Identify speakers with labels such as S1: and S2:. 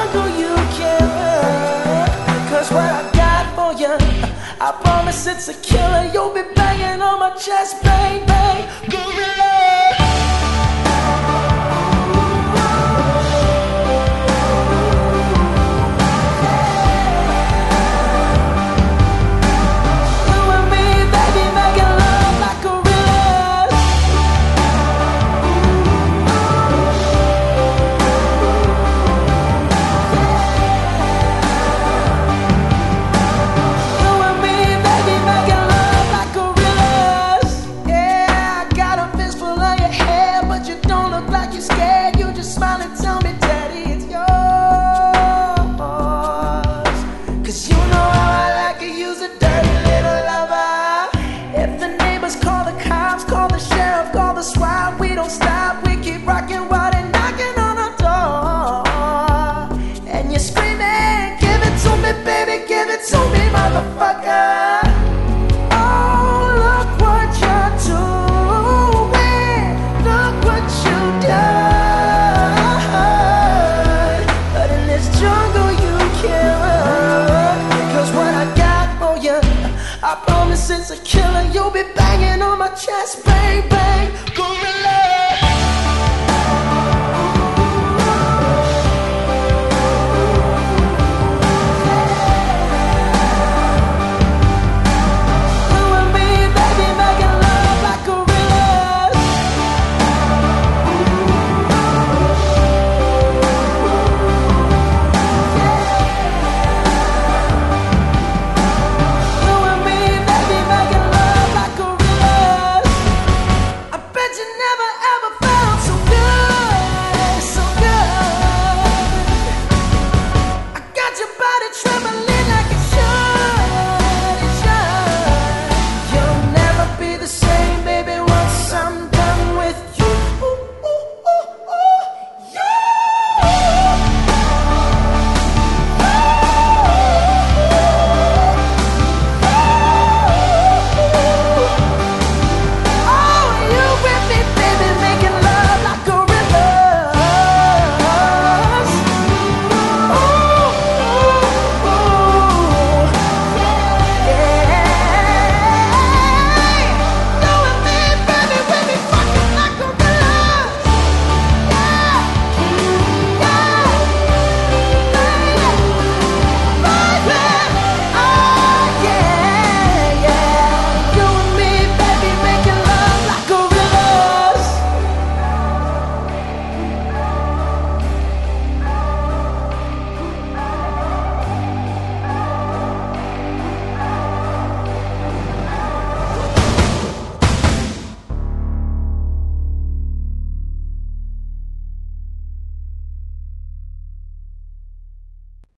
S1: jungle you can run. 'Cause what I got for you, I promise it's a killer. You'll be banging on my chest, bang, bang, gorilla. We don't stop, we keep rocking while they're knocking on our door. And you're screaming, give it to me, baby, give it to me, motherfucker. Oh, look what you're doing, look what you've done. But in this jungle you can't run. 'Cause what I got for you, I promise it's a killer. You'll be banging on my chest, bang, bang, go.